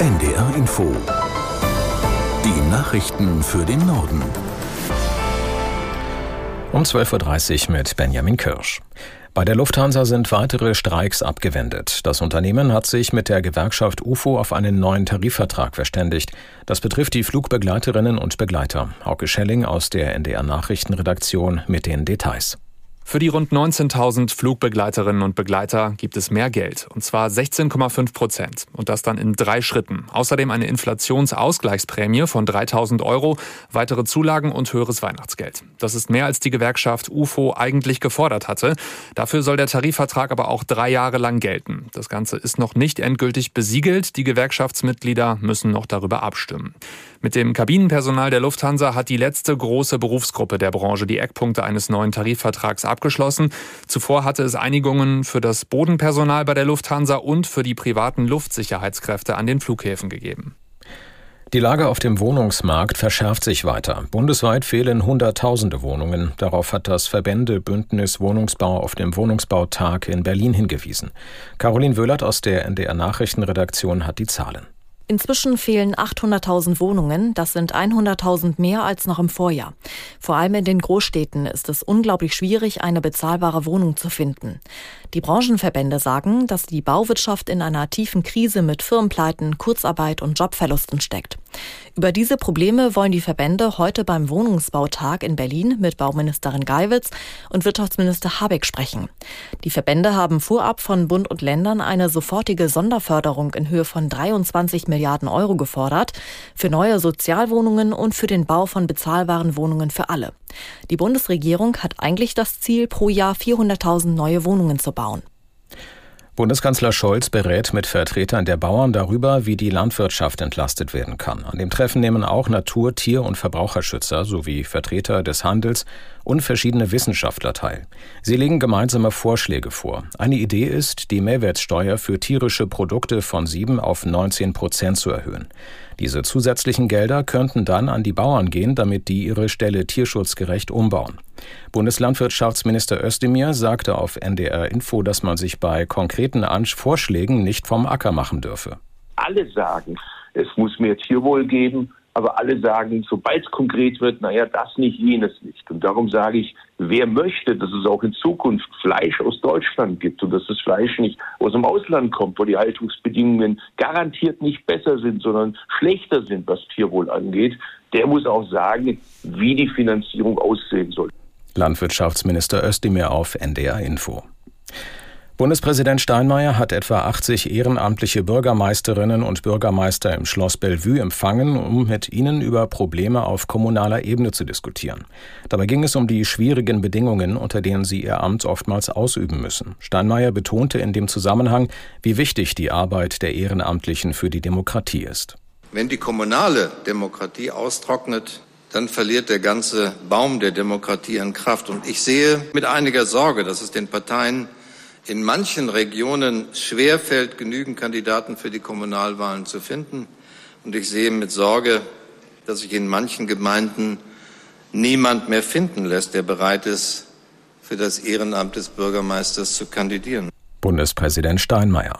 NDR Info. Die Nachrichten für den Norden. Um 12.30 Uhr mit Benjamin Kirsch. Bei der Lufthansa sind weitere Streiks abgewendet. Das Unternehmen hat sich mit der Gewerkschaft UFO auf einen neuen Tarifvertrag verständigt. Das betrifft die Flugbegleiterinnen und Begleiter. Hauke Schelling aus der NDR Nachrichtenredaktion mit den Details. Für die rund 19.000 Flugbegleiterinnen und Begleiter gibt es mehr Geld, und zwar 16,5%. Und das dann in 3 Schritten. Außerdem eine Inflationsausgleichsprämie von 3.000 €, weitere Zulagen und höheres Weihnachtsgeld. Das ist mehr, als die Gewerkschaft UFO eigentlich gefordert hatte. Dafür soll der Tarifvertrag aber auch 3 Jahre lang gelten. Das Ganze ist noch nicht endgültig besiegelt. Die Gewerkschaftsmitglieder müssen noch darüber abstimmen. Mit dem Kabinenpersonal der Lufthansa hat die letzte große Berufsgruppe der Branche die Eckpunkte eines neuen Tarifvertrags abgeschlossen. Zuvor hatte es Einigungen für das Bodenpersonal bei der Lufthansa und für die privaten Luftsicherheitskräfte an den Flughäfen gegeben. Die Lage auf dem Wohnungsmarkt verschärft sich weiter. Bundesweit fehlen Hunderttausende Wohnungen. Darauf hat das Verbände-Bündnis Wohnungsbau auf dem Wohnungsbautag in Berlin hingewiesen. Caroline Wöhlert aus der NDR Nachrichtenredaktion hat die Zahlen. Inzwischen fehlen 800.000 Wohnungen. Das sind 100.000 mehr als noch im Vorjahr. Vor allem in den Großstädten ist es unglaublich schwierig, eine bezahlbare Wohnung zu finden. Die Branchenverbände sagen, dass die Bauwirtschaft in einer tiefen Krise mit Firmenpleiten, Kurzarbeit und Jobverlusten steckt. Über diese Probleme wollen die Verbände heute beim Wohnungsbautag in Berlin mit Bauministerin Geiwitz und Wirtschaftsminister Habeck sprechen. Die Verbände haben vorab von Bund und Ländern eine sofortige Sonderförderung in Höhe von 23 Milliarden € gefordert, für neue Sozialwohnungen und für den Bau von bezahlbaren Wohnungen für alle. Die Bundesregierung hat eigentlich das Ziel, pro Jahr 400.000 neue Wohnungen zu bauen. Bundeskanzler Scholz berät mit Vertretern der Bauern darüber, wie die Landwirtschaft entlastet werden kann. An dem Treffen nehmen auch Natur-, Tier- und Verbraucherschützer sowie Vertreter des Handels und verschiedene Wissenschaftler teil. Sie legen gemeinsame Vorschläge vor. Eine Idee ist, die Mehrwertsteuer für tierische Produkte von 7 auf 19% zu erhöhen. Diese zusätzlichen Gelder könnten dann an die Bauern gehen, damit die ihre Ställe tierschutzgerecht umbauen. Bundeslandwirtschaftsminister Özdemir sagte auf NDR Info, dass man sich bei konkreten Vorschlägen nicht vom Acker machen dürfe. Alle sagen, es muss mehr Tierwohl geben, aber alle sagen, sobald es konkret wird, das nicht, jenes nicht. Und darum sage ich, wer möchte, dass es auch in Zukunft Fleisch aus Deutschland gibt und dass das Fleisch nicht aus dem Ausland kommt, wo die Haltungsbedingungen garantiert nicht besser sind, sondern schlechter sind, was Tierwohl angeht, der muss auch sagen, wie die Finanzierung aussehen soll. Landwirtschaftsminister Özdemir auf NDR Info. Bundespräsident Steinmeier hat etwa 80 ehrenamtliche Bürgermeisterinnen und Bürgermeister im Schloss Bellevue empfangen, um mit ihnen über Probleme auf kommunaler Ebene zu diskutieren. Dabei ging es um die schwierigen Bedingungen, unter denen sie ihr Amt oftmals ausüben müssen. Steinmeier betonte in dem Zusammenhang, wie wichtig die Arbeit der Ehrenamtlichen für die Demokratie ist. Wenn die kommunale Demokratie austrocknet, dann verliert der ganze Baum der Demokratie an Kraft. Und ich sehe mit einiger Sorge, dass es den Parteien in manchen Regionen schwerfällt, genügend Kandidaten für die Kommunalwahlen zu finden. Und ich sehe mit Sorge, dass sich in manchen Gemeinden niemand mehr finden lässt, der bereit ist, für das Ehrenamt des Bürgermeisters zu kandidieren. Bundespräsident Steinmeier.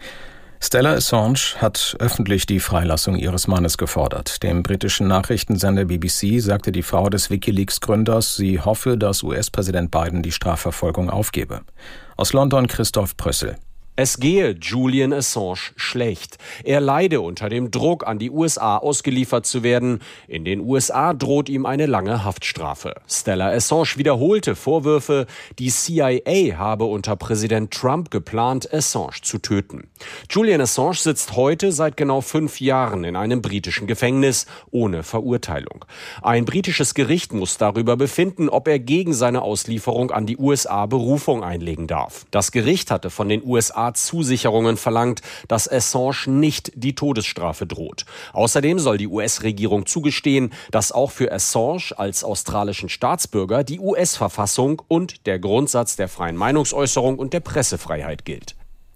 Stella Assange hat öffentlich die Freilassung ihres Mannes gefordert. Dem britischen Nachrichtensender BBC sagte die Frau des WikiLeaks-Gründers, sie hoffe, dass US-Präsident Biden die Strafverfolgung aufgebe. Aus London Christoph Prössel. Es gehe Julian Assange schlecht. Er leide unter dem Druck, an die USA ausgeliefert zu werden. In den USA droht ihm eine lange Haftstrafe. Stella Assange wiederholte Vorwürfe, die CIA habe unter Präsident Trump geplant, Assange zu töten. Julian Assange sitzt heute seit genau 5 Jahren in einem britischen Gefängnis ohne Verurteilung. Ein britisches Gericht muss darüber befinden, ob er gegen seine Auslieferung an die USA Berufung einlegen darf. Das Gericht hatte von den USA Zusicherungen verlangt, dass Assange nicht die Todesstrafe droht. Außerdem soll die US-Regierung zugestehen, dass auch für Assange als australischen Staatsbürger die US-Verfassung und der Grundsatz der freien Meinungsäußerung und der Pressefreiheit gilt.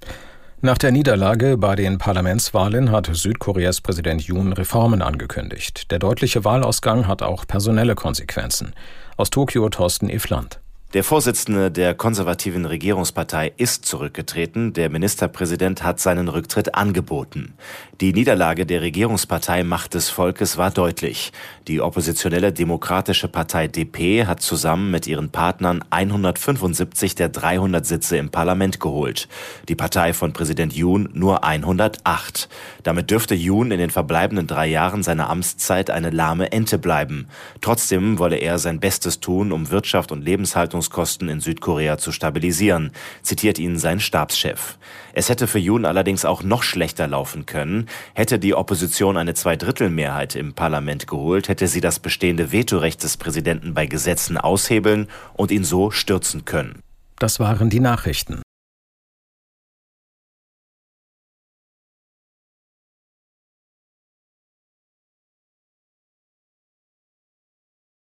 Nach der Niederlage bei den Parlamentswahlen hat Südkoreas Präsident Yoon Reformen angekündigt. Der deutliche Wahlausgang hat auch personelle Konsequenzen. Aus Tokio Thorsten Iffland. Der Vorsitzende der konservativen Regierungspartei ist zurückgetreten. Der Ministerpräsident hat seinen Rücktritt angeboten. Die Niederlage der Regierungspartei Macht des Volkes war deutlich. Die oppositionelle Demokratische Partei DP hat zusammen mit ihren Partnern 175 der 300 Sitze im Parlament geholt. Die Partei von Präsident Yoon nur 108. Damit dürfte Yoon in den verbleibenden 3 Jahren seiner Amtszeit eine lahme Ente bleiben. Trotzdem wolle er sein Bestes tun, um Wirtschaft und Lebenshaltungskosten in Südkorea zu stabilisieren, zitiert ihn sein Stabschef. Es hätte für Yoon allerdings auch noch schlechter laufen können. Hätte die Opposition eine Zweidrittelmehrheit im Parlament geholt, hätte sie das bestehende Vetorecht des Präsidenten bei Gesetzen aushebeln und ihn so stürzen können. Das waren die Nachrichten.